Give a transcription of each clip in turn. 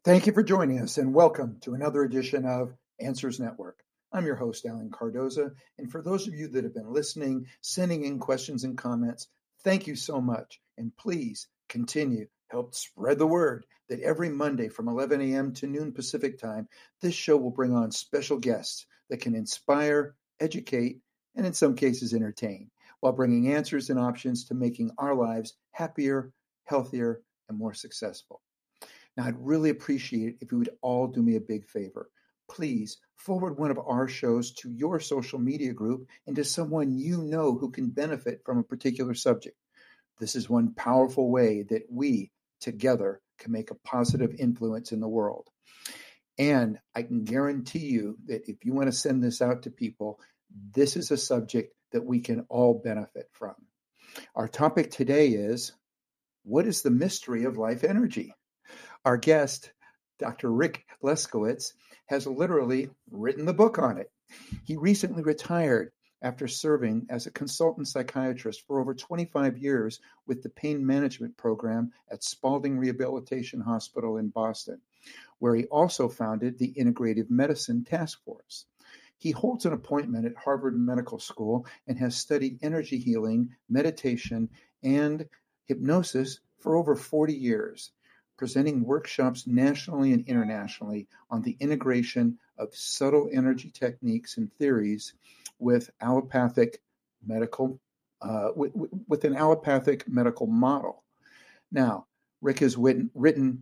Thank you for joining us and welcome to another edition of Answers Network. I'm your host, Alan Cardoza. And for those of you that have been listening, sending in questions and comments, thank you so much. And please continue, help spread the word that every Monday from 11 a.m. to noon Pacific time, this show will bring on special guests that can inspire, educate, and in some cases entertain, while bringing answers and options to making our lives happier, healthier, and more successful. Now, I'd really appreciate it if you would all do me a big favor. Please forward one of our shows to your social media group and to someone you know who can benefit from a particular subject. This is one powerful way that we together can make a positive influence in the world. And I can guarantee you that if you want to send this out to people, this is a subject that we can all benefit from. Our topic today is, what is the mystery of life energy? Our guest, Dr. Rick Leskowitz, has literally written the book on it. He recently retired after serving as a consultant psychiatrist for over 25 years with the pain management program at Spaulding Rehabilitation Hospital in Boston, where he also founded the Integrative Medicine Task Force. He holds an appointment at Harvard Medical School and has studied energy healing, meditation, and hypnosis for over 40 years, presenting workshops nationally and internationally on the integration of subtle energy techniques and theories with allopathic medical, with an allopathic medical model. Now, Rick has written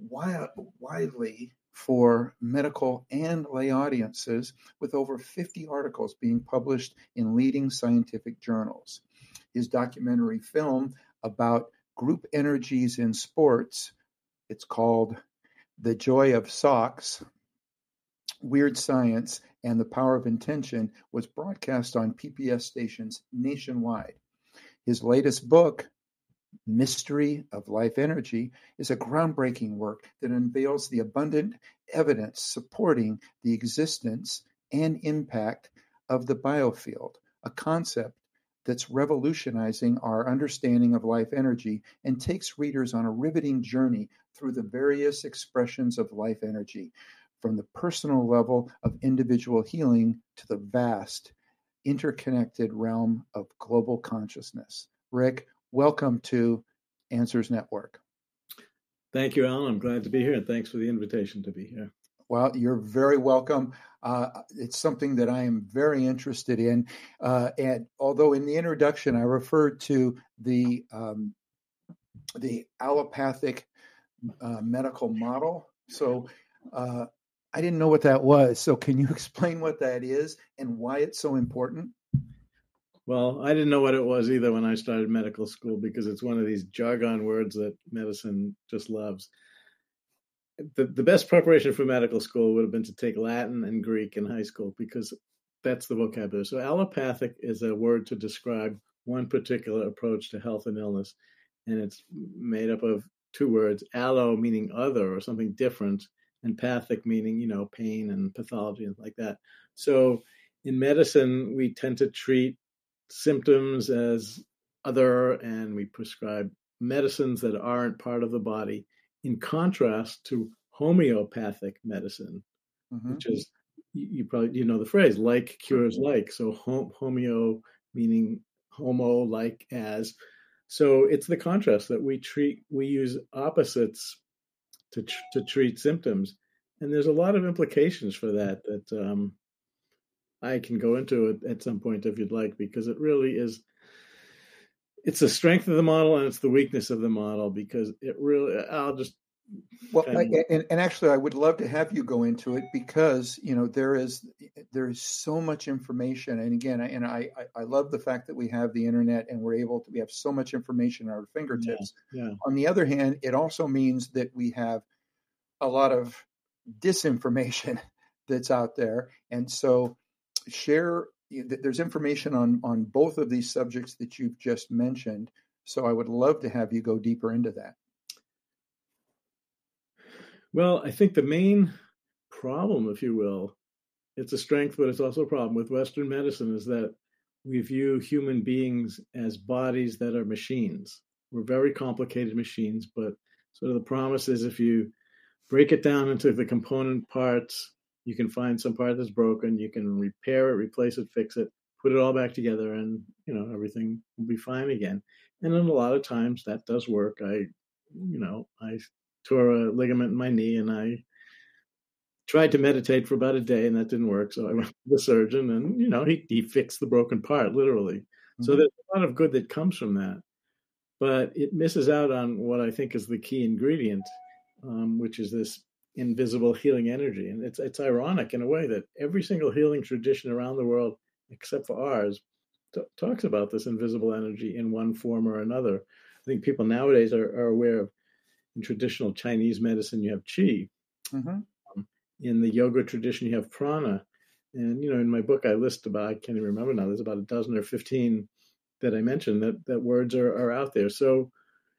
widely for medical and lay audiences, with over 50 articles being published in leading scientific journals. His documentary film about group energies in sports, it's called The Joy of Socks, Weird Science, and the Power of Intention, was broadcast on PBS stations nationwide. His latest book, Mystery of Life Energy, is a groundbreaking work that unveils the abundant evidence supporting the existence and impact of the biofield, a concept that's revolutionizing our understanding of life energy and takes readers on a riveting journey through the various expressions of life energy, from the personal level of individual healing to the vast, interconnected realm of global consciousness. Rick, welcome to Answers Network. Thank you, Alan. I'm glad to be here, and thanks for the invitation to be here. Well, you're very welcome. It's something that I am very interested in. And although in the introduction I referred to the allopathic medical model, so I didn't know what that was. So can you explain what that is and why it's so important? Well, I didn't know what it was either when I started medical school, because it's one of these jargon words that medicine just loves. The best preparation for medical school would have been to take Latin and Greek in high school, because that's the vocabulary. So allopathic is a word to describe one particular approach to health and illness. And it's made up of two words, allo meaning other or something different, and pathic meaning, pain and pathology and like that. So in medicine, we tend to treat symptoms as other, and we prescribe medicines that aren't part of the body, in contrast to homeopathic medicine, which is, you probably know the phrase, like cures like. So homeo meaning homo, like as. So it's the contrast that we use opposites to treat symptoms. And there's a lot of implications for that I can go into it at some point if you'd like, because it really is, it's the strength of the model and it's the weakness of the model, because it really, and actually, I would love to have you go into it, because there is so much information, and again, I love the fact that we have the internet and we have so much information at our fingertips. Yeah. On the other hand, it also means that we have a lot of disinformation that's out there, and so there's information on both of these subjects that you've just mentioned. So I would love to have you go deeper into that. Well, I think the main problem, if you will, it's a strength, but it's also a problem with Western medicine, is that we view human beings as bodies that are machines. We're very complicated machines, but sort of the promise is if you break it down into the component parts. You can find some part that's broken. You can repair it, replace it, fix it, put it all back together, and everything will be fine again. And then a lot of times that does work. I tore a ligament in my knee, and I tried to meditate for about a day, and that didn't work. So I went to the surgeon, and he fixed the broken part, literally. Mm-hmm. So there's a lot of good that comes from that, but it misses out on what I think is the key ingredient, which is this invisible healing energy. And it's ironic in a way that every single healing tradition around the world, except for ours, talks about this invisible energy in one form or another. I think people nowadays are aware of, in traditional Chinese medicine, you have qi. Mm-hmm. In the yoga tradition, you have prana. And, in my book, I list about, I can't even remember now, there's about a dozen or 15 that I mentioned that words are out there. So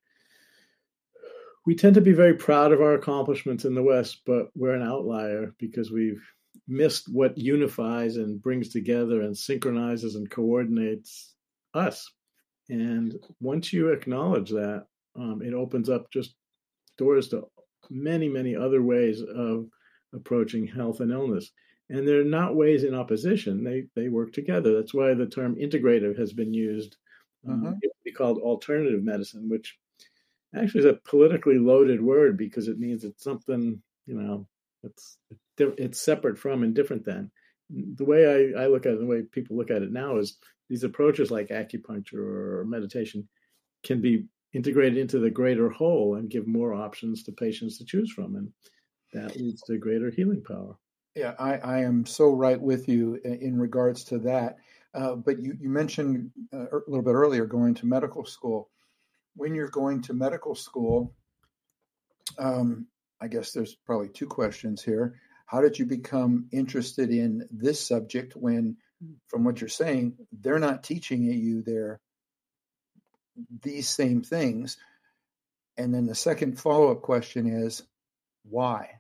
we tend to be very proud of our accomplishments in the West, but we're an outlier because we've missed what unifies and brings together and synchronizes and coordinates us. And once you acknowledge that, it opens up just doors to many, many other ways of approaching health and illness. And they're not ways in opposition. They work together. That's why the term integrative has been used. Mm-hmm. It would be called alternative medicine, which actually is a politically loaded word because it means it's something, it's separate from and different than. The way I look at it, the way people look at it now is these approaches like acupuncture or meditation can be integrated into the greater whole and give more options to patients to choose from. And that leads to greater healing power. Yeah, I am so right with you in regards to that. But you mentioned a little bit earlier going to medical school. When you're going to medical school, I guess there's probably two questions here. How did you become interested in this subject when, from what you're saying, they're not teaching you these same things? And then the second follow-up question is, why?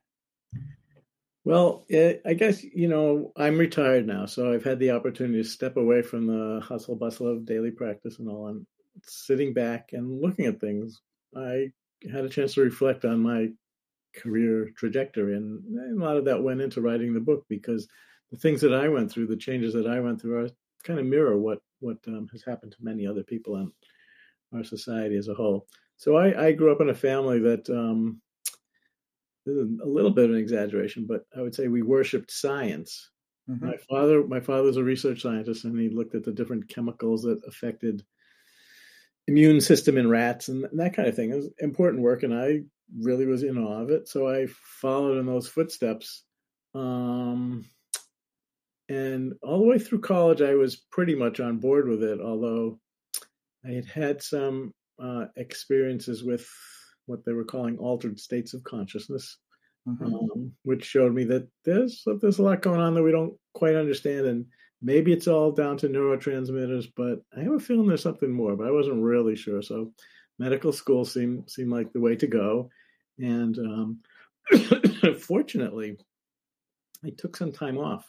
Well, I guess, I'm retired now, so I've had the opportunity to step away from the hustle bustle of daily practice and all. I'm sitting back and looking at things. I had a chance to reflect on my career trajectory, and a lot of that went into writing the book because the things that I went through, the changes that I went through, kind of mirror what has happened to many other people in our society as a whole. So I grew up in a family that, this is a little bit of an exaggeration, but I would say we worshipped science. Mm-hmm. My father's a research scientist, and he looked at the different chemicals that affected immune system in rats and that kind of thing. It was important work, and I really was in awe of it. So I followed in those footsteps. And all the way through college, I was pretty much on board with it, although I had some experiences with what they were calling altered states of consciousness, mm-hmm. Which showed me that there's a lot going on that we don't quite understand, and maybe it's all down to neurotransmitters, but I have a feeling there's something more, but I wasn't really sure. So medical school seemed like the way to go, and fortunately, I took some time off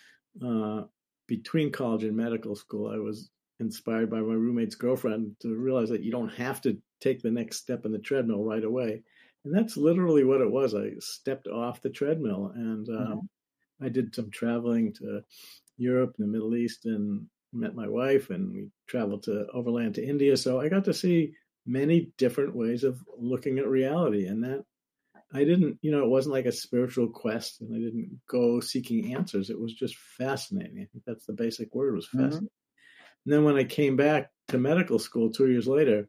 between college and medical school. I was inspired by my roommate's girlfriend to realize that you don't have to take the next step in the treadmill right away. And that's literally what it was. I stepped off the treadmill, and I did some traveling to Europe and the Middle East and met my wife, and we traveled overland to India. So I got to see many different ways of looking at reality. And that I didn't, it wasn't like a spiritual quest, and I didn't go seeking answers. It was just fascinating. I think that's the basic word, was fascinating. Mm-hmm. And then when I came back to medical school 2 years later,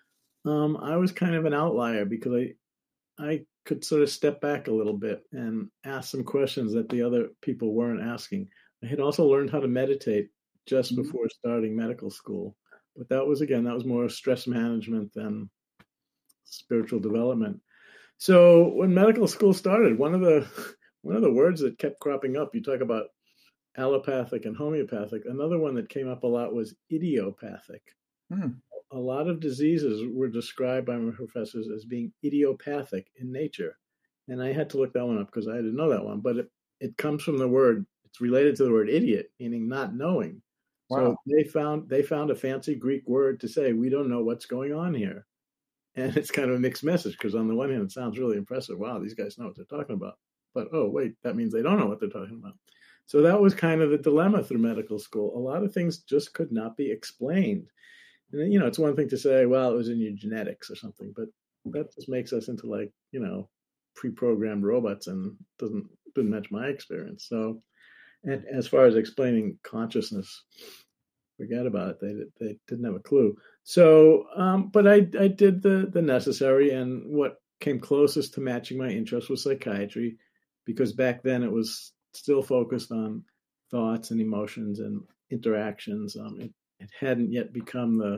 I was kind of an outlier because I could sort of step back a little bit and ask some questions that the other people weren't asking. I had also learned how to meditate just mm-hmm. before starting medical school. But that was more stress management than spiritual development. So when medical school started, one of the words that kept cropping up, you talk about allopathic and homeopathic. Another one that came up a lot was idiopathic. A lot of diseases were described by my professors as being idiopathic in nature. And I had to look that one up because I didn't know that one. But it comes from the word, it's related to the word idiot, meaning not knowing. Wow. So they found a fancy Greek word to say, we don't know what's going on here. And it's kind of a mixed message because on the one hand, it sounds really impressive. Wow, these guys know what they're talking about. But, oh, wait, that means they don't know what they're talking about. So that was kind of the dilemma through medical school. A lot of things just could not be explained. And, it's one thing to say, well, it was in your genetics or something, but that just makes us into like, pre-programmed robots and didn't match my experience. So, and as far as explaining consciousness, forget about it. They didn't have a clue. So, but I did the necessary, and what came closest to matching my interest was psychiatry, because back then it was still focused on thoughts and emotions and interactions. It hadn't yet become the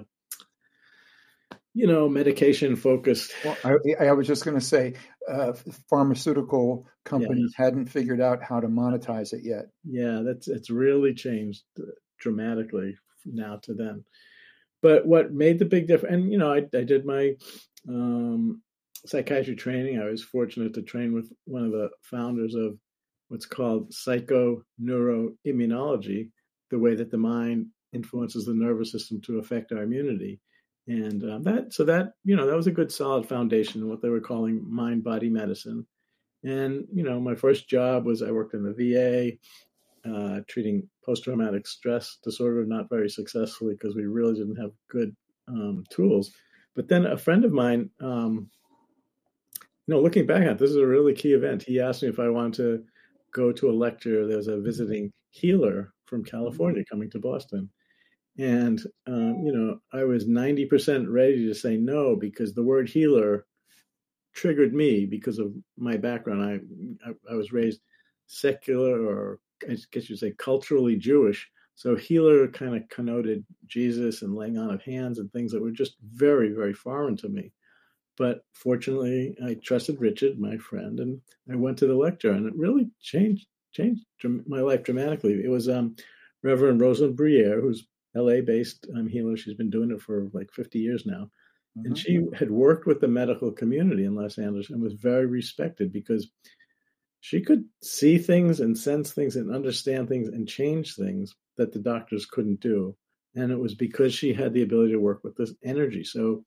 medication focused. Well, I was just going to say, pharmaceutical companies hadn't figured out how to monetize it yet. Yeah, it's really changed dramatically now to then. But what made the big difference, and I did my psychiatry training. I was fortunate to train with one of the founders of what's called psychoneuroimmunology, the way that the mind influences the nervous system to affect our immunity. And that was a good solid foundation, what they were calling mind-body medicine. And, my first job was I worked in the VA, treating post-traumatic stress disorder, not very successfully because we really didn't have good tools. But then a friend of mine, looking back at this is a really key event. He asked me if I wanted to go to a lecture. There's a visiting healer from California coming to Boston. And, I was 90% ready to say no, because the word healer triggered me because of my background. I was raised secular, or I guess you'd say culturally Jewish. So healer kind of connoted Jesus and laying on of hands and things that were just very, very foreign to me. But fortunately, I trusted Richard, my friend, and I went to the lecture, and it really changed my life dramatically. It was Reverend Rosalind Briere, who's LA-based healer. She's been doing it for like 50 years now. Mm-hmm. And she had worked with the medical community in Los Angeles and was very respected because she could see things and sense things and understand things and change things that the doctors couldn't do. And it was because she had the ability to work with this energy. So,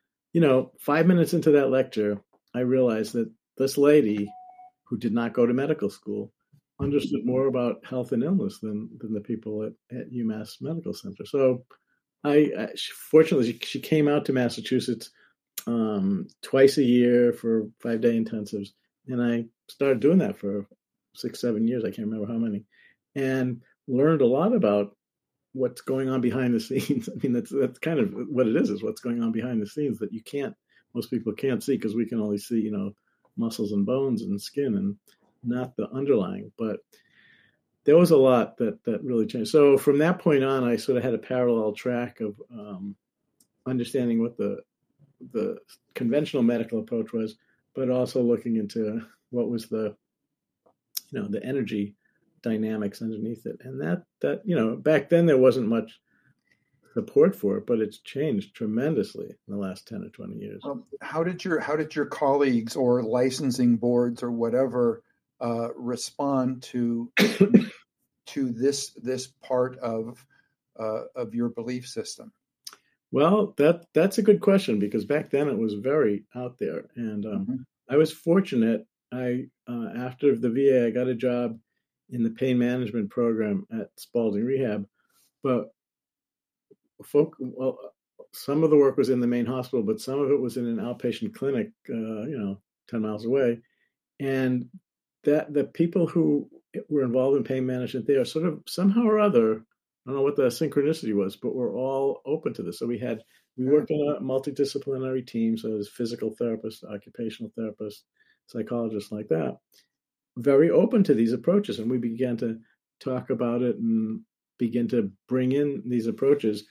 5 minutes into that lecture, I realized that this lady, who did not go to medical school, understood more about health and illness than the people at UMass Medical Center. So fortunately, she came out to Massachusetts twice a year for 5-day intensives. And I started doing that for 6-7 years. I can't remember how many, and learned a lot about what's going on behind the scenes. I mean, that's kind of what it is what's going on behind the scenes that most people can't see, because we can only see, muscles and bones and skin and not the underlying. But there was a lot that really changed. So from that point on, I sort of had a parallel track of understanding what the conventional medical approach was, but also looking into what was the energy dynamics underneath it. And that back then there wasn't much support for it, but it's changed tremendously in the last 10 or 20 years. How did your colleagues or licensing boards or whatever respond to this part of your belief system? Well, that's a good question, because back then it was very out there, and I was fortunate. After the VA, I got a job in the pain management program at Spaulding Rehab, but some of the work was in the main hospital, but some of it was in an outpatient clinic, 10 miles away, and that the people who were involved in pain management there sort of somehow or other, I don't know what the synchronicity was, but we're all open to this. So we worked on a multidisciplinary team. So there's physical therapists, occupational therapists, psychologists, like that, very open to these approaches. And we began to talk about it and begin to bring in these approaches.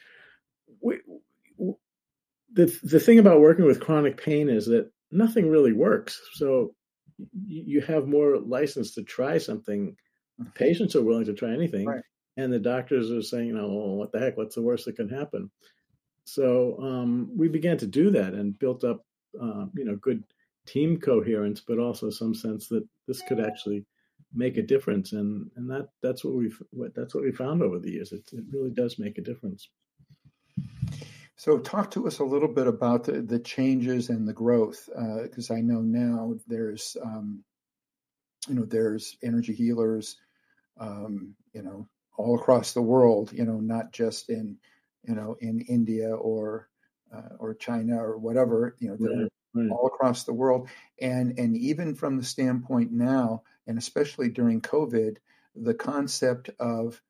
The thing about working with chronic pain is that nothing really works. So you have more license to try something. The patients are willing to try anything. Right. And the doctors are saying, what the heck, what's the worst that can happen? So we began to do that and built up, good team coherence, but also some sense that this could actually make a difference. And that's what we found over the years. It really does make a difference. So talk to us a little bit about the changes and the growth, because I know now there's energy healers, all across the world, not just in India or China or whatever, they're Right. all across the world. And even from the standpoint now, and especially during COVID, the concept of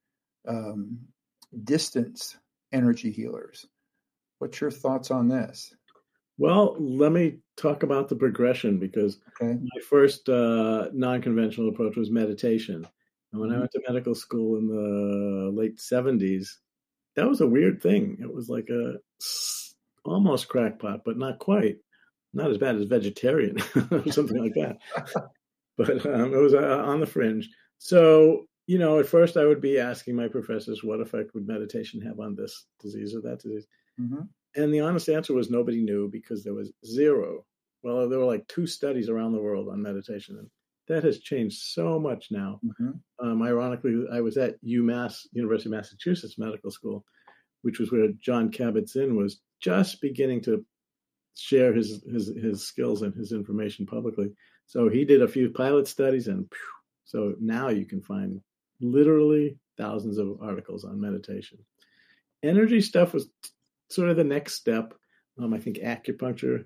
distance energy healers. What's your thoughts on this? Well, let me talk about the progression, because my first non-conventional approach was meditation. And when I went to medical school in the late 70s, that was a weird thing. It was like almost crackpot, but not quite. Not as bad as vegetarian or something like that. But it was on the fringe. So, at first I would be asking my professors, what effect would meditation have on this disease or that disease? Mm-hmm. And the honest answer was nobody knew, because there was zero. Well, there were like 2 studies around the world on meditation, and that has changed so much now. Mm-hmm. Ironically, I was at UMass, University of Massachusetts Medical School, which was where Jon Kabat-Zinn was just beginning to share his skills and his information publicly. So he did a few pilot studies, and so now you can find literally thousands of articles on meditation. Energy stuff was sort of the next step. I think acupuncture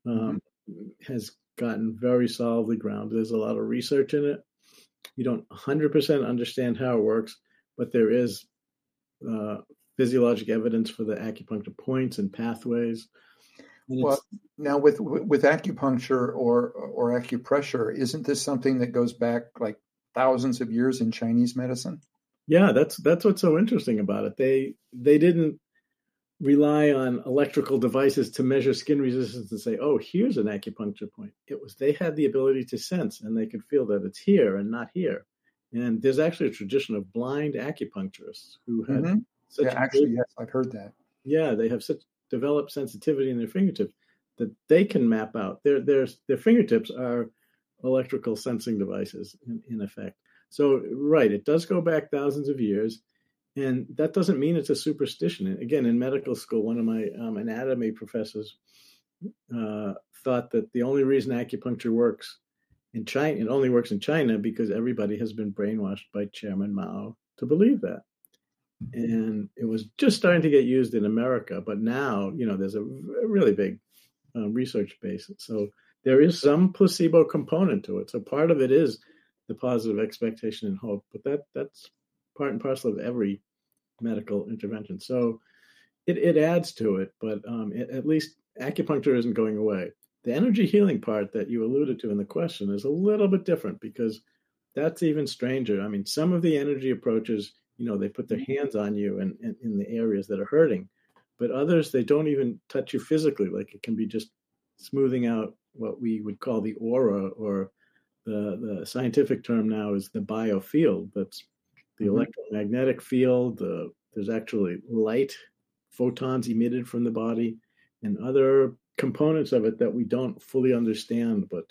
has gotten very solidly grounded. There's a lot of research in it. You don't 100% understand how it works, but there is physiologic evidence for the acupuncture points and pathways. Well, now with acupuncture or acupressure, isn't this something that goes back like thousands of years in Chinese medicine? Yeah, that's what's so interesting about it. They didn't rely on electrical devices to measure skin resistance and say, oh, here's an acupuncture point. It was they had the ability to sense, and they could feel that it's here and not here. And there's actually a tradition of blind acupuncturists who had yes, I've heard that. Yeah, they have such developed sensitivity in their fingertips that they can map out. Their fingertips are electrical sensing devices in effect. So, right, it does go back thousands of years. And that doesn't mean it's a superstition. Again, in medical school, one of my anatomy professors thought that the only reason acupuncture works in China, it only works in China because everybody has been brainwashed by Chairman Mao to believe that. And it was just starting to get used in America. But now, there's a really big research base. So there is some placebo component to it. So part of it is the positive expectation and hope. But that's part and parcel of every medical intervention. So it adds to it, but at least acupuncture isn't going away. The energy healing part that you alluded to in the question is a little bit different, because that's even stranger. I mean, some of the energy approaches, they put their hands on you and in the areas that are hurting, but others, they don't even touch you physically. Like it can be just smoothing out what we would call the aura, or the scientific term now is the biofield. That's the electromagnetic field. There's actually light, photons emitted from the body, and other components of it that we don't fully understand, but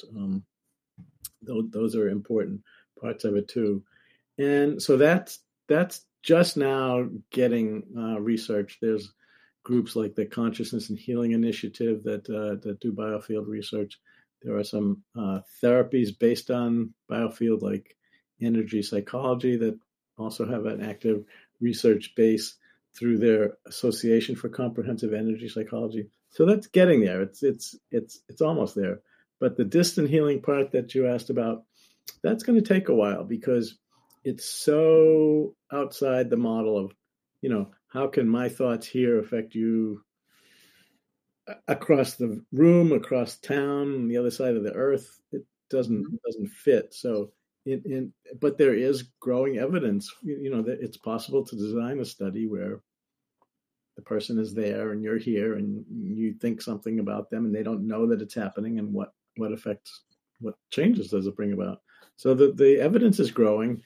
those are important parts of it too. And so that's just now getting research. There's groups like the Consciousness and Healing Initiative that do biofield research. There are some therapies based on biofield, like energy psychology, that also have an active research base through their Association for Comprehensive Energy Psychology. So that's getting there. It's almost there. But the distant healing part that you asked about, that's going to take a while, because it's so outside the model of, how can my thoughts here affect you across the room, across town, on the other side of the earth? It doesn't fit. So but there is growing evidence, that it's possible to design a study where the person is there and you're here and you think something about them and they don't know that it's happening, and what effects, what changes does it bring about? So the evidence is growing,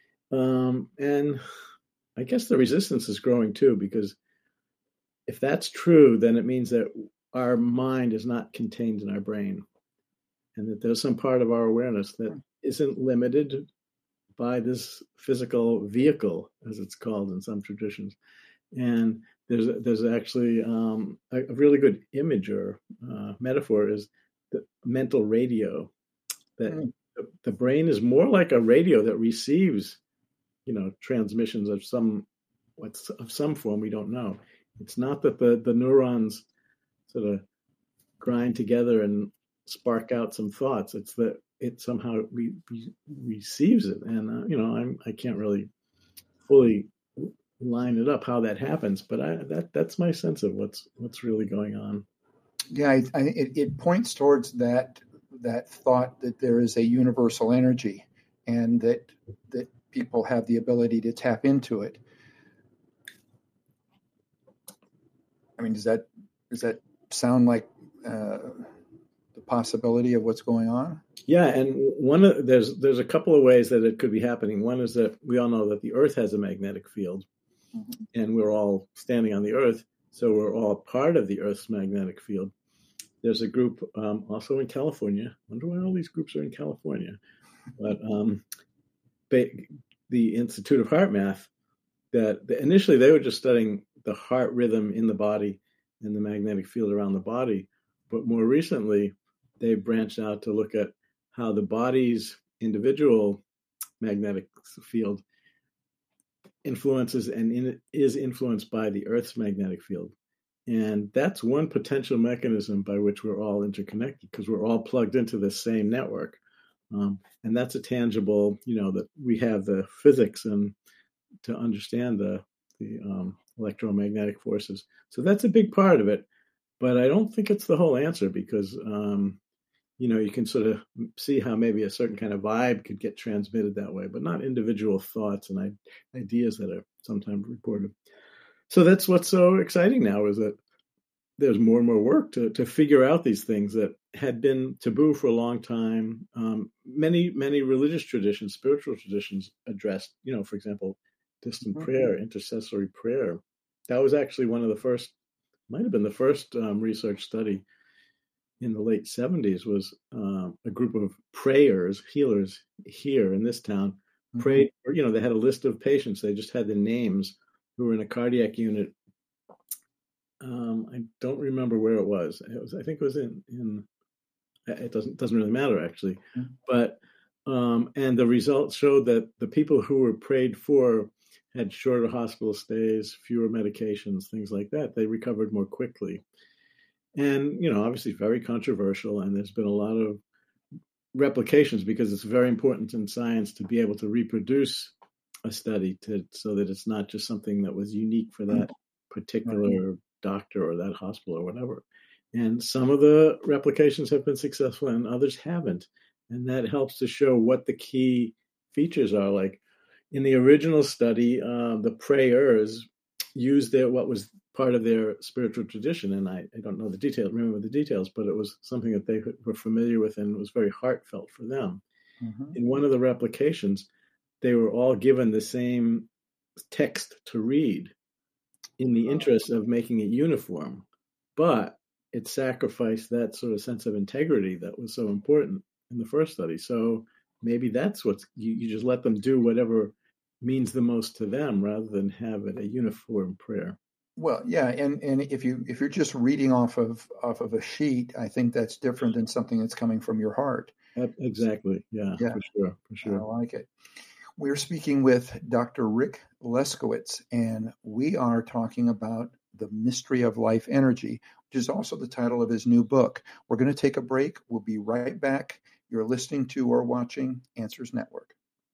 and I guess the resistance is growing too, because if that's true, then it means that our mind is not contained in our brain, and that there's some part of our awareness that isn't limited by this physical vehicle, as it's called in some traditions, and there's actually a really good image or metaphor is the mental radio, that the brain is more like a radio that receives, transmissions of some form we don't know. It's not that the neurons sort of grind together and spark out some thoughts. It's that it somehow receives it, and I can't really fully line it up how that happens, but that's my sense of what's really going on. Yeah, it points towards that thought that there is a universal energy, and that people have the ability to tap into it. I mean, does that sound like the possibility of what's going on? Yeah, and there's a couple of ways that it could be happening. One is that we all know that the Earth has a magnetic field, and we're all standing on the Earth, so we're all part of the Earth's magnetic field. There's a group also in California. I wonder why all these groups are in California. But the Institute of Heart Math, that initially they were just studying the heart rhythm in the body and the magnetic field around the body. But more recently, they branched out to look at how the body's individual magnetic field influences and is influenced by the Earth's magnetic field. And that's one potential mechanism by which we're all interconnected, because we're all plugged into the same network. And that's a tangible, that we have the physics and to understand the electromagnetic forces. So that's a big part of it. But I don't think it's the whole answer, because, you can sort of see how maybe a certain kind of vibe could get transmitted that way, but not individual thoughts and ideas that are sometimes reported. So that's what's so exciting now, is that there's more and more work to figure out these things that had been taboo for a long time. Many religious traditions, spiritual traditions addressed, for example, distant prayer, intercessory prayer. That was actually might have been the first research study in the late 70s, was a group of prayers, healers here in this town, prayed, they had a list of patients. They just had the names who were in a cardiac unit. I don't remember where it was. I think it was in it doesn't really matter actually. But and the results showed that the people who were prayed for had shorter hospital stays, fewer medications, things like that. They recovered more quickly. And, obviously very controversial. And there's been a lot of replications, because it's very important in science to be able to reproduce a study so that it's not just something that was unique for that particular doctor or that hospital or whatever. And some of the replications have been successful and others haven't. And that helps to show what the key features are. Like in the original study, the prayers used what was part of their spiritual tradition. And I don't know remember the details, but it was something that they were familiar with and was very heartfelt for them. In one of the replications, they were all given the same text to read in the interest of making it uniform, but it sacrificed that sort of sense of integrity that was so important in the first study. So maybe that's you just let them do whatever means the most to them, rather than have it a uniform prayer. Well, yeah, and if you're just reading off of a sheet, I think that's different than something that's coming from your heart. Exactly. Yeah. For sure. I like it. We're speaking with Dr. Rick Leskowitz, and we are talking about The Mystery of Life Energy, which is also the title of his new book. We're going to take a break. We'll be right back. You're listening to or watching Answers Network.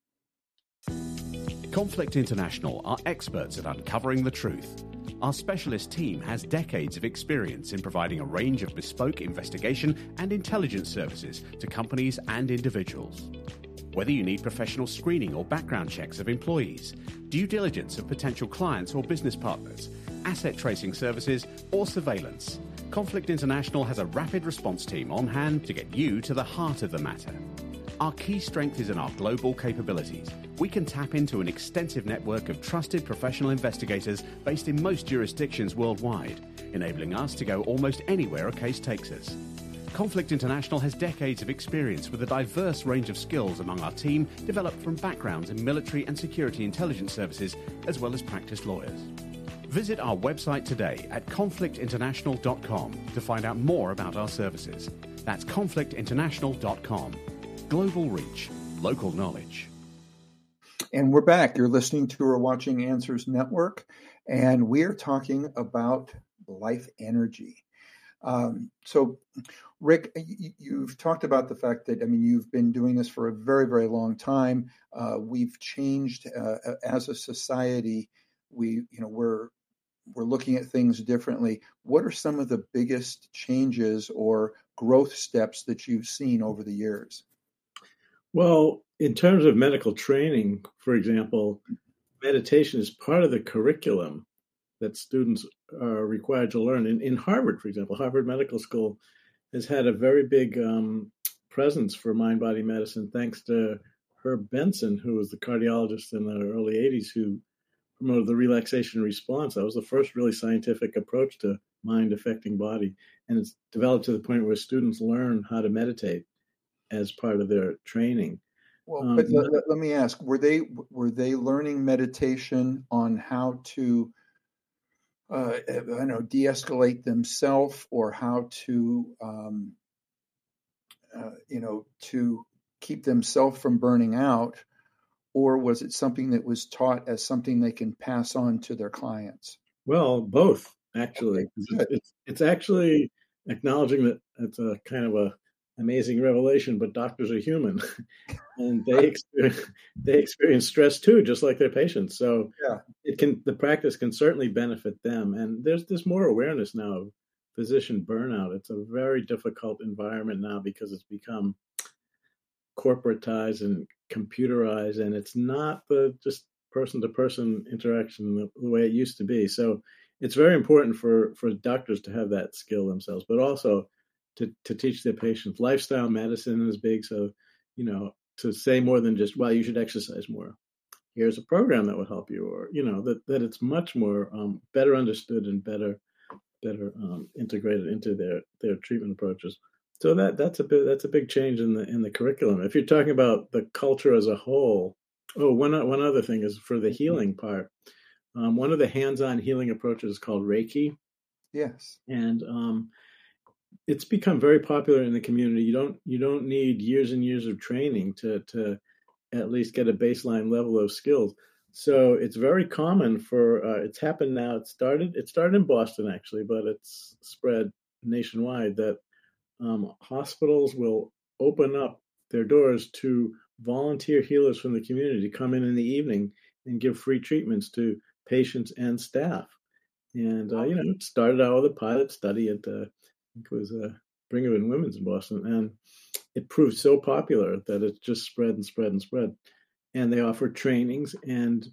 Conflict International are experts at uncovering the truth. Our specialist team has decades of experience in providing a range of bespoke investigation and intelligence services to companies and individuals. Whether you need professional screening or background checks of employees, due diligence of potential clients or business partners, asset tracing services, or surveillance, Conflict International has a rapid response team on hand to get you to the heart of the matter. Our key strength is in our global capabilities. We can tap into an extensive network of trusted professional investigators based in most jurisdictions worldwide, enabling us to go almost anywhere a case takes us. Conflict International has decades of experience with a diverse range of skills among our team, developed from backgrounds in military and security intelligence services, as well as practiced lawyers. Visit our website today at conflictinternational.com to find out more about our services. That's conflictinternational.com. Global reach, local knowledge. And we're back. You're listening to or watching Answers Network, and we are talking about life energy. So, Rick, you've talked about the fact that, you've been doing this for a very, very long time. We've changed as a society. We're looking at things differently. What are some of the biggest changes or growth steps that you've seen over the years? Well, in terms of medical training, for example, meditation is part of the curriculum that students are required to learn. In Harvard, for example, Harvard Medical School has had a very big presence for mind-body medicine, thanks to Herb Benson, who was the cardiologist in the early 80s who promoted the relaxation response. That was the first really scientific approach to mind affecting body. And it's developed to the point where students learn how to meditate as part of their training. Well, but let me ask, were they learning meditation on how to de-escalate themselves, or how to to keep themselves from burning out? Or was it something that was taught as something they can pass on to their clients? Well, both, actually. Okay, it's actually acknowledging that it's a kind of a amazing revelation, but doctors are human, and they experience stress too, just like their patients. So the practice can certainly benefit them. And there's more awareness now of physician burnout. It's a very difficult environment now because it's become corporatized and computerized, and it's not the just person-to-person interaction the way it used to be. So it's very important for doctors to have that skill themselves, but also to teach their patients. Lifestyle medicine is big, so to say more than just, well, you should exercise more. Here's a program that will help you, or that it's much more better understood and better integrated into their treatment approaches. So that's a big change in the curriculum. If you're talking about the culture as a whole, one other thing is for the healing part. One of the hands-on healing approaches is called Reiki. Yes, and it's become very popular in the community. You don't need years and years of training to at least get a baseline level of skills. So it's very common for it's happened now. It started in Boston actually, but it's spread nationwide that hospitals will open up their doors to volunteer healers from the community to come in the evening and give free treatments to patients and staff. And it started out with a pilot study at I think it was Brigham and Women's in Boston, and it proved so popular that it just spread and spread and spread. And they offered trainings, and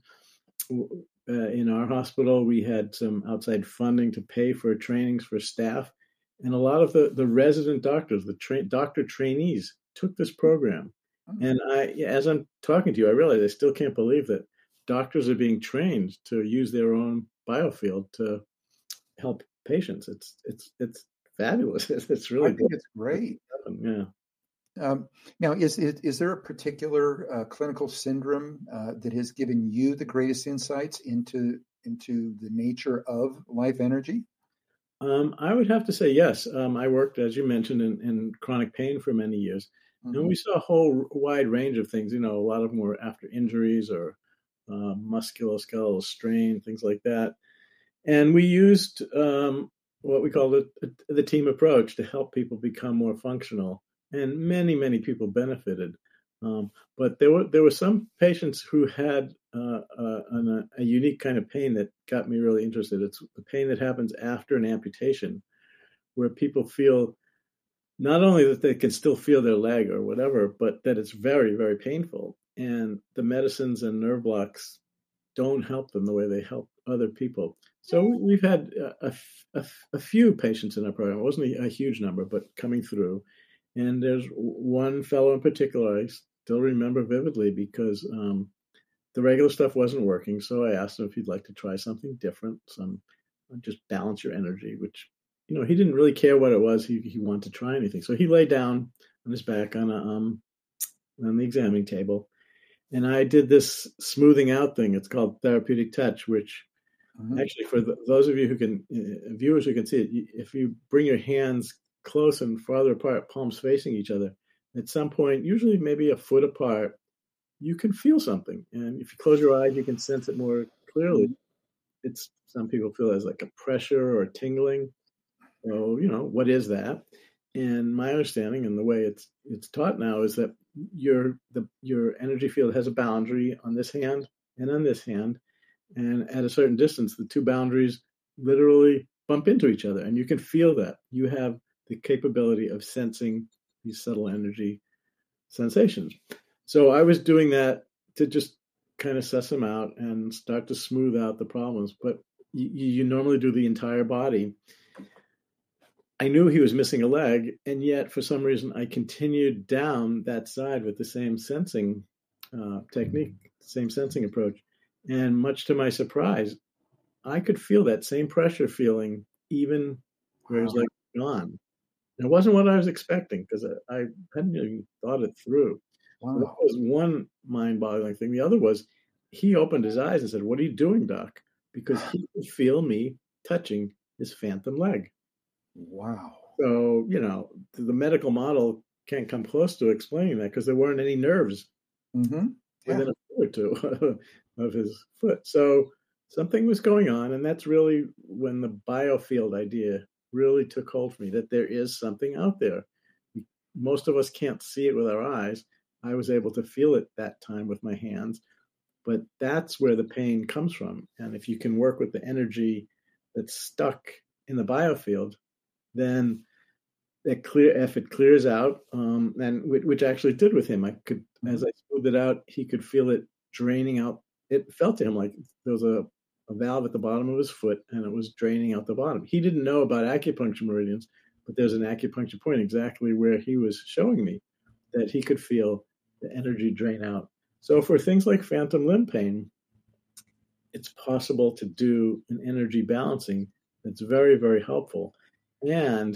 in our hospital we had some outside funding to pay for trainings for staff. And a lot of the resident doctors, doctor trainees, took this program. And as I'm talking to you, I realize I still can't believe that doctors are being trained to use their own biofield to help patients. It's fabulous. It's really. I think it's great. Yeah. Now, is there a particular clinical syndrome that has given you the greatest insights into the nature of life energy? I would have to say yes. I worked, as you mentioned, in chronic pain for many years. Mm-hmm. And we saw a whole wide range of things. A lot of them were after injuries or musculoskeletal strain, things like that. And we used what we call the team approach to help people become more functional. And many, many people benefited. But there were some patients who had a unique kind of pain that got me really interested. It's the pain that happens after an amputation, where people feel not only that they can still feel their leg or whatever, but that it's very, very painful. And the medicines and nerve blocks don't help them the way they help other people. So we've had a few patients in our program. It wasn't a huge number, but coming through. And there's one fellow in particular I still remember vividly because the regular stuff wasn't working. So I asked him if he'd like to try something different, just balance your energy, which, he didn't really care what it was. He wanted to try anything. So he lay down on his back on the examining table. And I did this smoothing out thing. It's called therapeutic touch, which Actually, for those of you who can, viewers who can see it, if you bring your hands close and farther apart, palms facing each other, at some point, usually maybe a foot apart, you can feel something. And if you close your eyes, you can sense it more clearly. It's, some people feel it as like a pressure or a tingling. So, what is that? And my understanding and the way it's taught now is that your energy field has a boundary on this hand and on this hand. And at a certain distance, the two boundaries literally bump into each other, and you can feel that. You have the capability of sensing these subtle energy sensations. So I was doing that to just kind of suss them out and start to smooth out the problems. But you normally do the entire body. I knew he was missing a leg, and yet for some reason I continued down that side with the same sensing technique, same sensing approach. And much to my surprise, I could feel that same pressure feeling even where it was like gone. And it wasn't what I was expecting because I hadn't even thought it through. Wow. So that was one mind-boggling thing. The other was he opened his eyes and said, "What are you doing, Doc?" Because he could feel me touching his phantom leg. Wow. So, the medical model can't come close to explaining that because there weren't any nerves within a foot or two of his foot. So something was going on. And that's really when the biofield idea really took hold for me, that there is something out there. Most of us can't see it with our eyes. I was able to feel it that time with my hands. But that's where the pain comes from. And if you can work with the energy that's stuck in the biofield, then if it clears out, and which actually did with him. I could, as I smoothed it out, he could feel it draining out. It felt to him like there was a valve at the bottom of his foot, and it was draining out the bottom. He didn't know about acupuncture meridians, but there's an acupuncture point exactly where he was showing me that he could feel the energy drain out. So for things like phantom limb pain, it's possible to do an energy balancing that's very, very helpful. And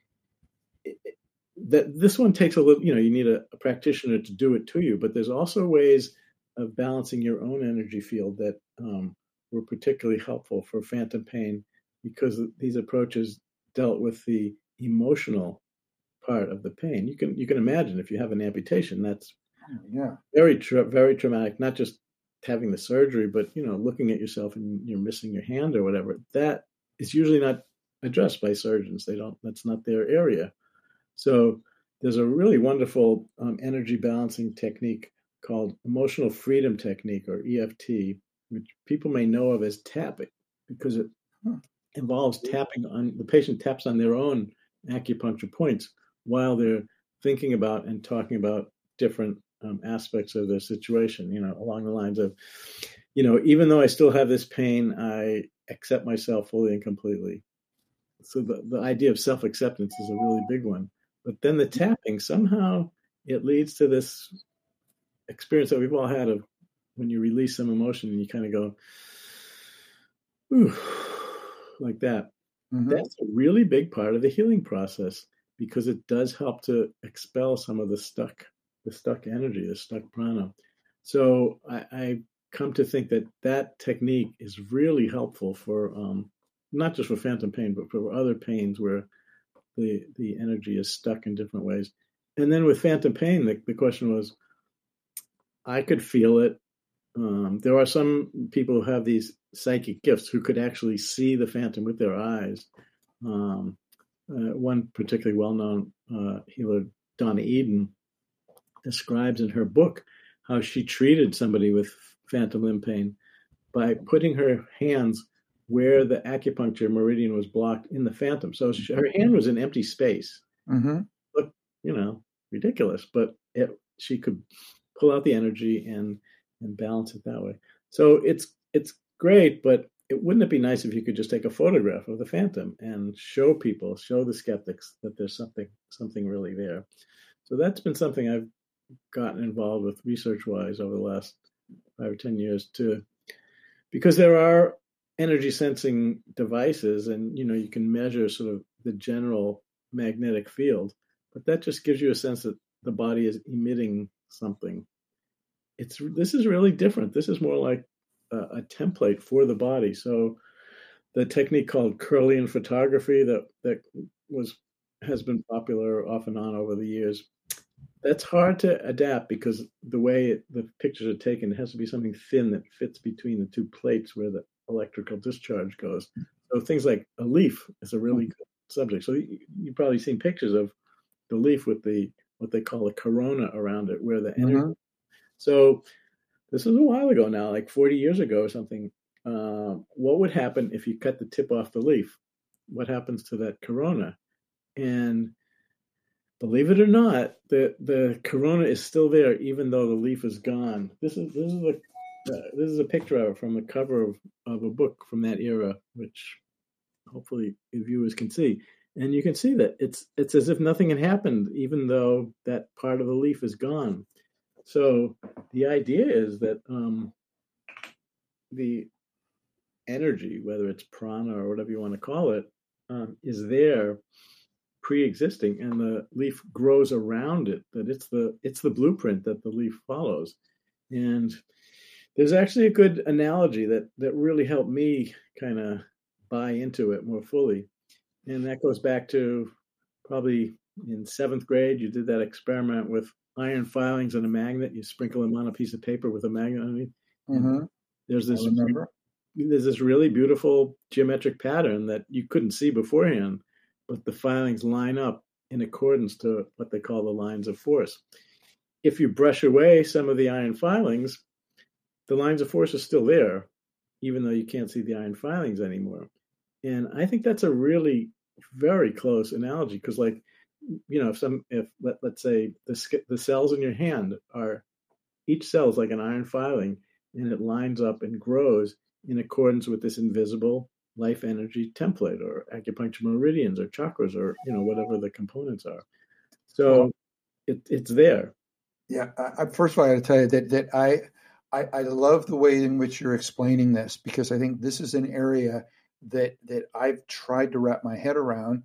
this one takes a little, you need a practitioner to do it to you, but there's also ways of balancing your own energy field that were particularly helpful for phantom pain, because these approaches dealt with the emotional part of the pain. You can imagine if you have an amputation, that's very very traumatic. Not just having the surgery, but looking at yourself and you're missing your hand or whatever. That is usually not addressed by surgeons. That's not their area. So there's a really wonderful energy balancing technique called emotional freedom technique, or EFT, which people may know of as tapping, because it involves tapping on, the patient taps on their own acupuncture points while they're thinking about and talking about different aspects of their situation, along the lines of, even though I still have this pain, I accept myself fully and completely. So the idea of self-acceptance is a really big one. But then the tapping, somehow it leads to this experience that we've all had of when you release some emotion and you kind of go, ooh, like that. Mm-hmm. That's a really big part of the healing process, because it does help to expel some of the stuck energy, the stuck prana. So I come to think that technique is really helpful for not just for phantom pain, but for other pains where the energy is stuck in different ways. And then with phantom pain, the question was, I could feel it. There are some people who have these psychic gifts who could actually see the phantom with their eyes. One particularly well-known healer, Donna Eden, describes in her book how she treated somebody with phantom limb pain by putting her hands where the acupuncture meridian was blocked in the phantom. So her hand was in empty space. Mm-hmm. Looked, ridiculous, but she could pull out the energy and balance it that way. So it's great, but wouldn't it be nice if you could just take a photograph of the phantom and show the skeptics that there's something really there. So that's been something I've gotten involved with research-wise over the last 5 or 10 years too, because there are energy sensing devices, and you can measure sort of the general magnetic field, but that just gives you a sense that the body is emitting something. This is really different. This is more like a template for the body. So the technique called Kirlian photography that has been popular off and on over the years. That's hard to adapt because the way the pictures are taken, it has to be something thin that fits between the two plates where the electrical discharge goes. So things like a leaf is a really good subject. So you've probably seen pictures of the leaf with what they call a corona around it, where the energy. So this is a while ago now, like 40 years ago or something. What would happen if you cut the tip off the leaf? What happens to that corona? And believe it or not, the corona is still there, even though the leaf is gone. This is a picture of it from the cover of a book from that era, which hopefully viewers can see. And you can see that it's as if nothing had happened, even though that part of the leaf is gone. So the idea is that the energy, whether it's prana or whatever you want to call it, is there pre-existing, and the leaf grows around it. That it's the blueprint that the leaf follows. And there's actually a good analogy that really helped me kind of buy into it more fully. And that goes back to probably in 7th grade, you did that experiment with iron filings and a magnet. You sprinkle them on a piece of paper with a magnet underneath. Mm-hmm. There's this really beautiful geometric pattern that you couldn't see beforehand, but the filings line up in accordance to what they call the lines of force. If you brush away some of the iron filings, the lines of force are still there, even though you can't see the iron filings anymore. And I think that's a really very close analogy, because, like, you know, if let's say the cells in your hand each cell is like an iron filing, and it lines up and grows in accordance with this invisible life energy template, or acupuncture meridians, or chakras, or, you know, whatever the components are. So it's there. Yeah. First of all, I got to tell you that I love the way in which you're explaining this, because I think this is an area that I've tried to wrap my head around,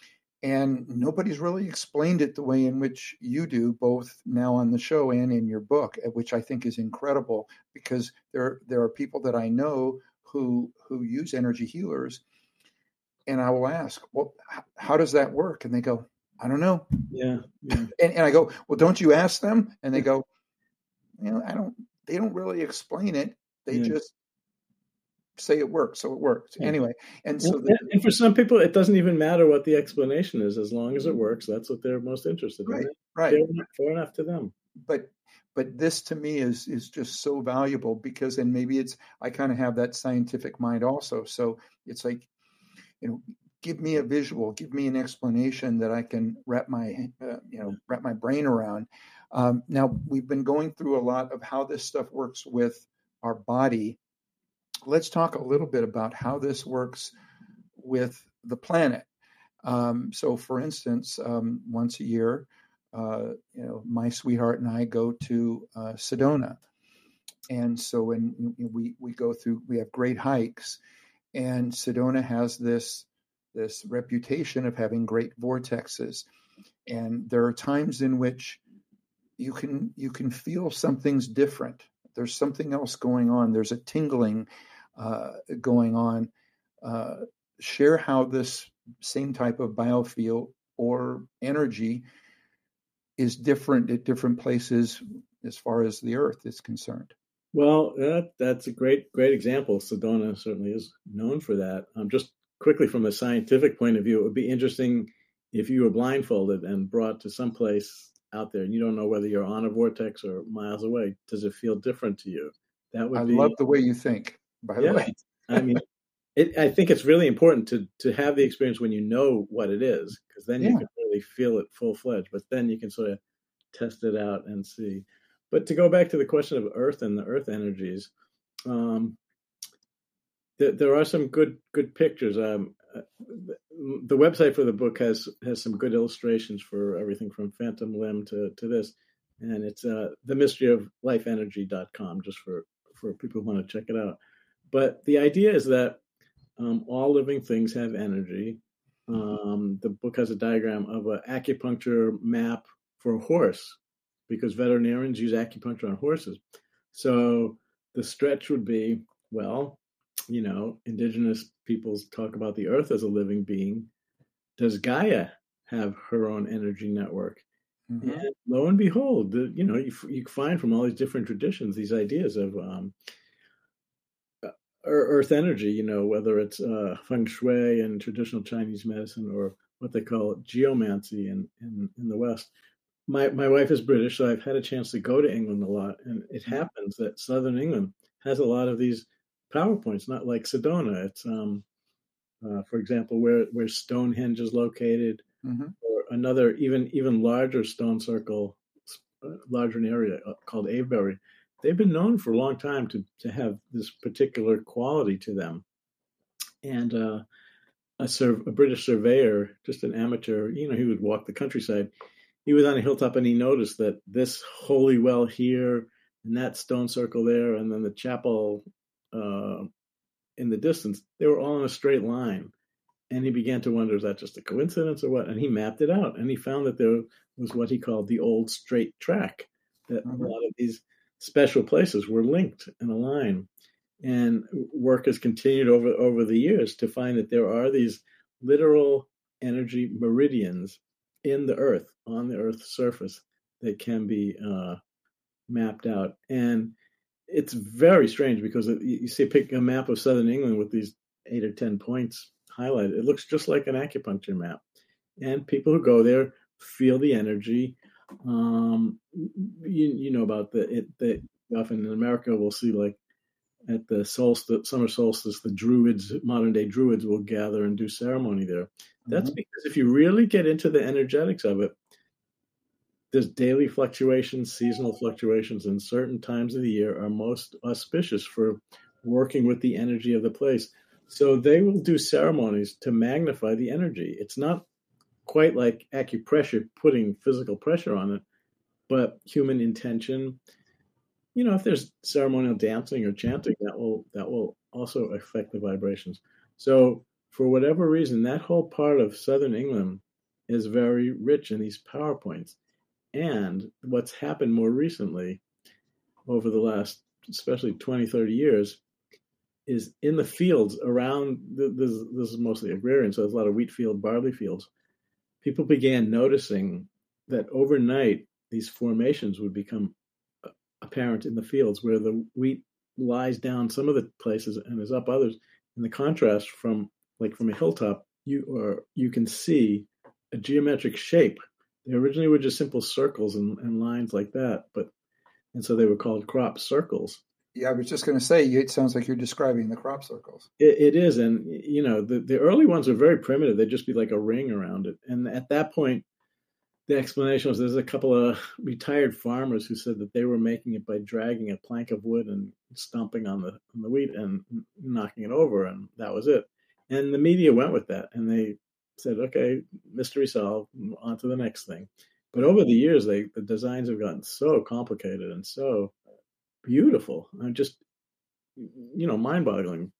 and nobody's really explained it the way in which you do, both now on the show and in your book, which I think is incredible, because there are people that I know who use energy healers, and I will ask, well, how does that work? And they go, I don't know. Yeah. And I go, well, don't you ask them? And they go, you know, they don't really explain it. They just say it works, so it works. Anyway. And so and for some people, it doesn't even matter what the explanation is. As long as it works, that's what they're most interested in. Right. Fair enough to them. But this to me is just so valuable, because, and maybe I kind of have that scientific mind also. So it's like, you know, give me a visual, give me an explanation that I can wrap my brain around. Now, we've been going through a lot of how this stuff works with our body. Let's talk a little bit about how this works with the planet. So, for instance, once a year, my sweetheart and I go to Sedona, and so when we go through, we have great hikes, and Sedona has this reputation of having great vortexes, and there are times in which you can feel something's different. There's something else going on. There's a tingling going on. Share how this same type of biofield or energy is different at different places as far as the Earth is concerned. Well, that's a great example. Sedona certainly is known for that. Just quickly, from a scientific point of view, it would be interesting if you were blindfolded and brought to some place out there, and you don't know whether you're on a vortex or miles away. Does it feel different to you? That would. I love the way you think, by the way. I mean, I think it's really important to have the experience when you know what it is, because then you can really feel it full-fledged. But then you can sort of test it out and see. But to go back to the question of Earth and the Earth energies, there are some good pictures. The website for the book has some good illustrations for everything from phantom limb to this, and it's themysteryoflifeenergy.com, just for people who want to check it out. But the idea is that all living things have energy. The book has a diagram of an acupuncture map for a horse, because veterinarians use acupuncture on horses. So the stretch would be, well, indigenous peoples talk about the earth as a living being. Does Gaia have her own energy network? Mm-hmm. And lo and behold, you find from all these different traditions these ideas of earth energy, whether it's feng shui in traditional Chinese medicine or what they call geomancy in the West. My wife is British, so I've had a chance to go to England a lot, and it happens that Southern England has a lot of these power points, not like Sedona. It's, for example, where Stonehenge is located, or another even larger stone circle, larger in area called Avebury. They've been known for a long time to have this particular quality to them. And a British surveyor, just an amateur, he would walk the countryside. He was on a hilltop and he noticed that this holy well here and that stone circle there, and then the chapel in the distance, they were all in a straight line. And he began to wonder, is that just a coincidence or what? And he mapped it out, and he found that there was what he called the old straight track, that a lot of these special places were linked in a line. And work has continued over the years to find that there are these literal energy meridians in the earth, on the earth's surface, that can be mapped out. And it's very strange because you see a map of Southern England with these 8 or 10 points highlighted. It looks just like an acupuncture map. And people who go there feel the energy. You know about that often in America we'll see, like, at the summer solstice, the druids, modern day druids, will gather and do ceremony there. That's because if you really get into the energetics of it, there's daily fluctuations, seasonal fluctuations, and certain times of the year are most auspicious for working with the energy of the place. So they will do ceremonies to magnify the energy. It's not quite like acupressure, putting physical pressure on it, but human intention. If there's ceremonial dancing or chanting, that will also affect the vibrations. So for whatever reason, that whole part of Southern England is very rich in these power points. And what's happened more recently over the last, especially 20, 30 years, is in the fields around, this is mostly agrarian, so there's a lot of wheat field, barley fields. People began noticing that overnight, these formations would become apparent in the fields where the wheat lies down some of the places and is up others. And the contrast from a hilltop, you can see a geometric shape. They originally were just simple circles and lines like that, and so they were called crop circles. Yeah, I was just going to say, it sounds like you're describing the crop circles. It is, and the early ones are very primitive. They'd just be like a ring around it, and at that point, the explanation was there's a couple of retired farmers who said that they were making it by dragging a plank of wood and stomping on the wheat and knocking it over, and that was it. And the media went with that, and they said, okay, mystery solved, on to the next thing. But over the years, the designs have gotten so complicated and so beautiful. I'm just, mind-boggling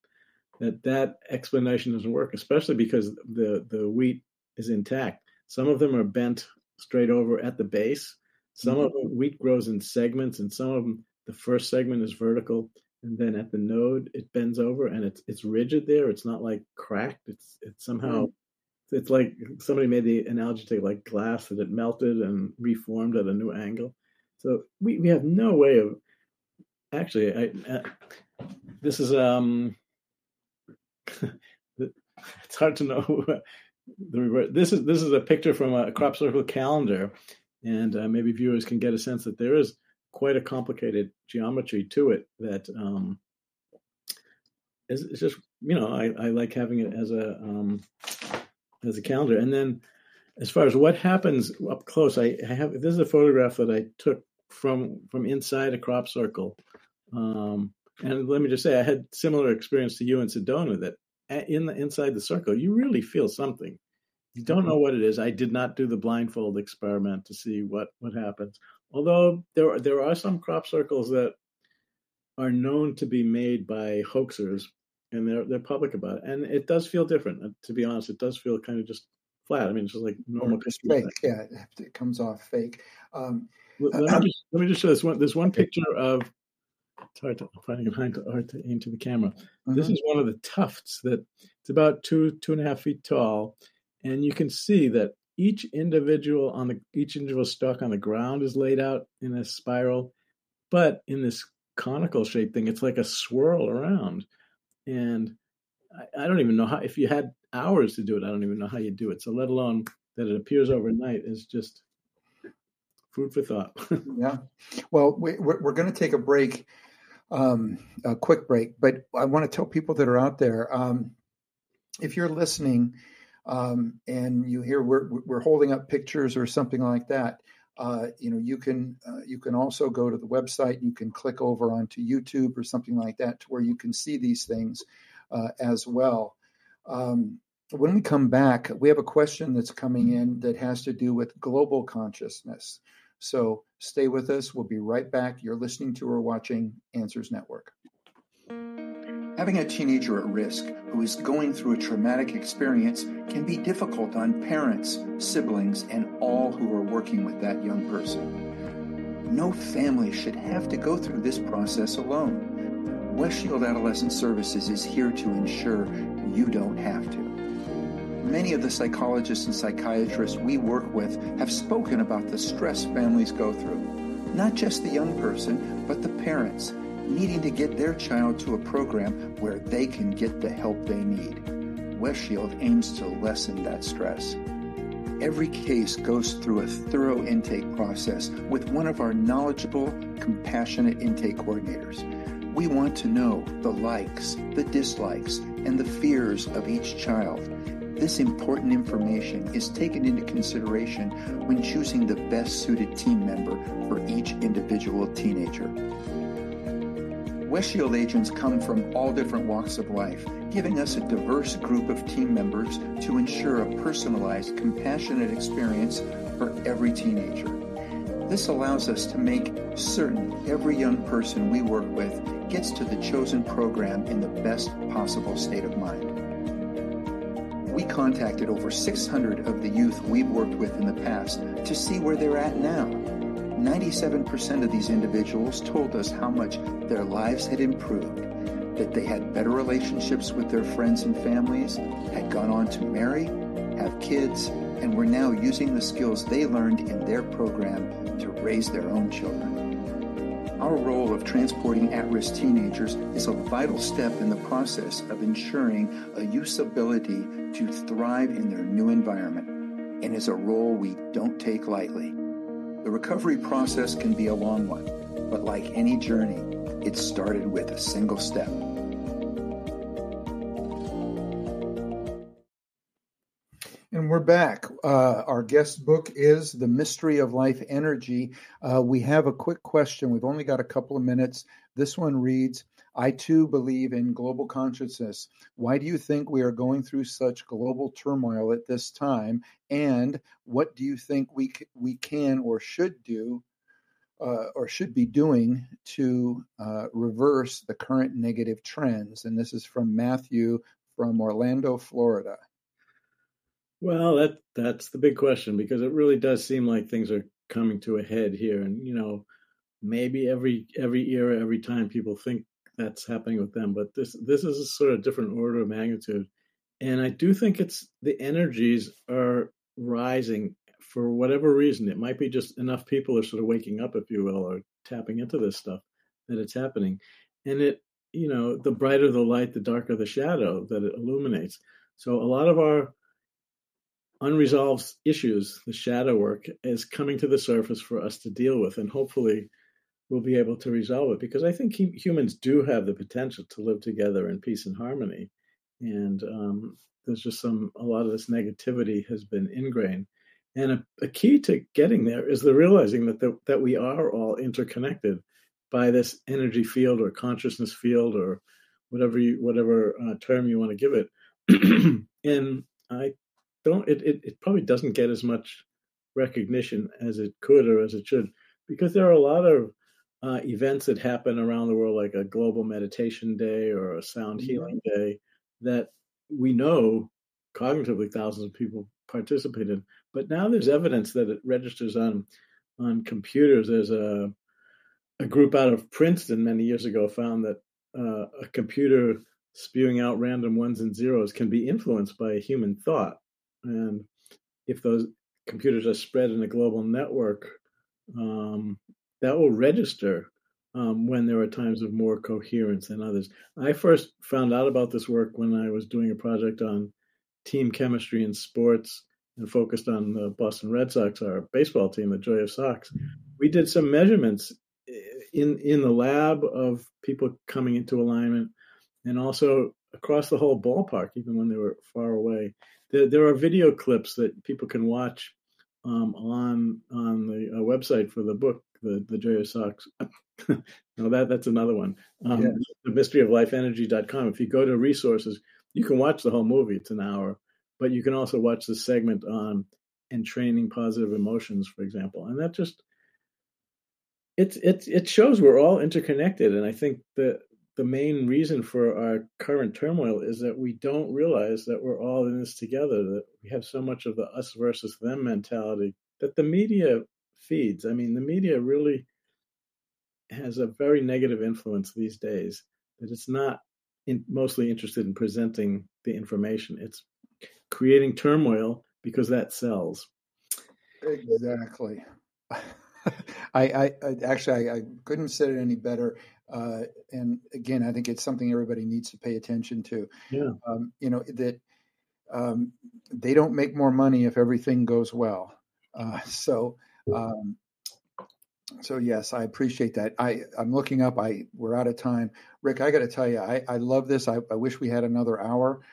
that explanation doesn't work, especially because the wheat is intact. Some of them are bent straight over at the base. Some of them, wheat grows in segments, and some of them, the first segment is vertical, and then at the node it bends over, and it's rigid there. It's not like cracked. It's somehow, it's like somebody made the analogy to like glass that it melted and reformed at a new angle. So we have no way of actually. This is it's hard to know. This is a picture from a crop circle calendar, and maybe viewers can get a sense that there is quite a complicated geometry to it. That it's just I like having it as a calendar. And then as far as what happens up close, this is a photograph that I took from inside a crop circle, and let me just say I had similar experience to you in Sedona, that inside the circle, you really feel something. You don't know what it is. I did not do the blindfold experiment to see what happens. Although there are some crop circles that are known to be made by hoaxers, and they're public about it. And it does feel different. To be honest, it does feel kind of just flat. I mean, it's just like normal. It's fake. Yeah, it comes off fake. Let me just show this one. There's one picture of finding it hard to aim to the camera. This is one of the tufts that it's about 2.5 feet tall, and you can see that each individual stalk on the ground is laid out in a spiral, but in this conical shaped thing, it's like a swirl around. And I don't even know how, if you had hours to do it, I don't even know how you do it. So let alone that it appears overnight is just food for thought. Yeah. Well, we're going to take a break, a quick break, but I want to tell people that are out there, if you're listening and you hear we're holding up pictures or something like that, you can also go to the website and you can click over onto YouTube or something like that to where you can see these things as well. When we come back, we have a question that's coming in that has to do with global consciousness. So stay with us. We'll be right back. You're listening to or watching Answers Network. Having a teenager at risk who is going through a traumatic experience can be difficult on parents, siblings, and all who are working with that young person. No family should have to go through this process alone. West Shield Adolescent Services is here to ensure you don't have to. Many of the psychologists and psychiatrists we work with have spoken about the stress families go through. Not just the young person, but the parents, needing to get their child to a program where they can get the help they need. West Shield aims to lessen that stress. Every case goes through a thorough intake process with one of our knowledgeable, compassionate intake coordinators. We want to know the likes, the dislikes, and the fears of each child. This important information is taken into consideration when choosing the best suited team member for each individual teenager. West Shield agents come from all different walks of life, giving us a diverse group of team members to ensure a personalized, compassionate experience for every teenager. This allows us to make certain every young person we work with gets to the chosen program in the best possible state of mind. We contacted over 600 of the youth we've worked with in the past to see where they're at now. 97% of these individuals told us how much their lives had improved, that they had better relationships with their friends and families, had gone on to marry, have kids, and were now using the skills they learned in their program to raise their own children. Our role of transporting at-risk teenagers is a vital step in the process of ensuring a youth's ability to thrive in their new environment, and is a role we don't take lightly. The recovery process can be a long one, but like any journey, it started with a single step. And we're back. Our guest book is The Mystery of Life Energy. We have a quick question. We've only got a couple of minutes. This one reads, I too believe in global consciousness. Why do you think we are going through such global turmoil at this time? And what do you think we can or should do or should be doing to reverse the current negative trends? And this is from Matthew from Orlando, Florida. Well, that's the big question, because it really does seem like things are coming to a head here. And, maybe every era, every time people think that's happening with them, but this is a sort of different order of magnitude. And I do think it's the energies are rising for whatever reason. It might be just enough people are sort of waking up, if you will, or tapping into this stuff, that it's happening. And it, the brighter the light, the darker the shadow that it illuminates. So a lot of our unresolved issues, the shadow work, is coming to the surface for us to deal with, and hopefully we'll be able to resolve it, because I think humans do have the potential to live together in peace and harmony. And there's just a lot of this negativity has been ingrained. And a key to getting there is the realizing that we are all interconnected by this energy field or consciousness field, or whatever term you want to give it. And it probably doesn't get as much recognition as it could or as it should, because there are a lot of events that happen around the world, like a global meditation day or a sound healing day, that we know cognitively thousands of people participate in. But now there's evidence that it registers on computers as a a group out of Princeton many years ago found that a computer spewing out random ones and zeros can be influenced by human thought. And if those computers are spread in a global network, that will register when there are times of more coherence than others. I first found out about this work when I was doing a project on team chemistry in sports and focused on the Boston Red Sox, our baseball team, the Joy of Sox. We did some measurements in the lab of people coming into alignment, and also across the whole ballpark, even when they were far away. There are video clips that people can watch on the website for the book, the Joy of Sox. No, that's another one. Yes. The mysteryoflifeenergy.com. If you go to resources, you can watch the whole movie. It's an hour, but you can also watch the segment on entraining positive emotions, for example. And that just it shows we're all interconnected. And I think the main reason for our current turmoil is that we don't realize that we're all in this together, that we have so much of the us versus them mentality that the media feeds. I mean, the media really has a very negative influence these days, that it's not mostly interested in presenting the information. It's creating turmoil because that sells. Exactly. I couldn't have said it any better. And again, I think it's something everybody needs to pay attention to. Yeah. That they don't make more money if everything goes well. So yes, I appreciate that. I'm looking up. We're out of time. Rick, I got to tell you, I love this. I wish we had another hour.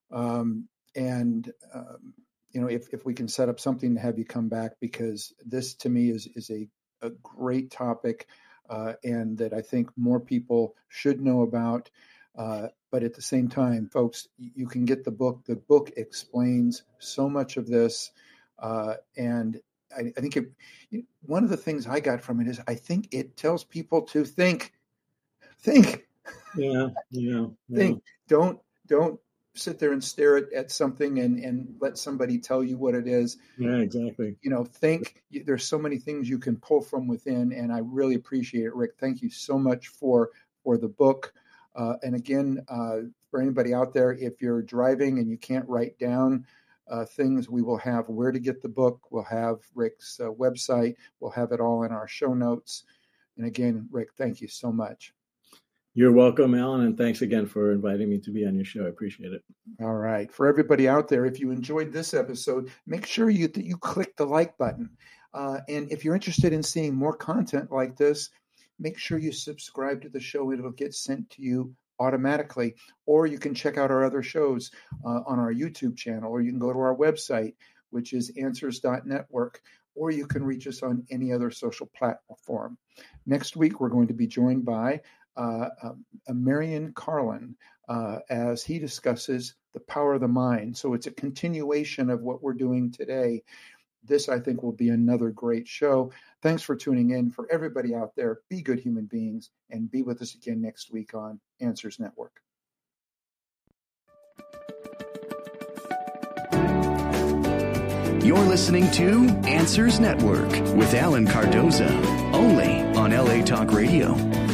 If we can set up something to have you come back, because this to me is a great topic, and that I think more people should know about. But at the same time, folks, you can get the book. The book explains so much of this, and I think one of the things I got from it is I think it tells people to think. Yeah. Think. Don't sit there and stare at something and let somebody tell you what it is. Yeah, exactly. Think. There's so many things you can pull from within, and I really appreciate it, Rick. Thank you so much for the book. And again, for anybody out there, if you're driving and you can't write down things, we will have where to get the book. We'll have Rick's website. We'll have it all in our show notes. And again, Rick, thank you so much. You're welcome, Alan, and thanks again for inviting me to be on your show. I appreciate it. All right. For everybody out there, if you enjoyed this episode, make sure that you click the like button. And if you're interested in seeing more content like this, make sure you subscribe to the show. It'll get sent to you automatically. Or you can check out our other shows on our YouTube channel, or you can go to our website, which is answers.network, or you can reach us on any other social platform. Next week, we're going to be joined by Marion Carlin as he discusses the power of the mind. So it's a continuation of what we're doing today. This, I think, will be another great show. Thanks for tuning in. For everybody out there, be good human beings, and be with us again next week on Answers Network. You're listening to Answers Network with Alan Cardoza, only on LA Talk Radio.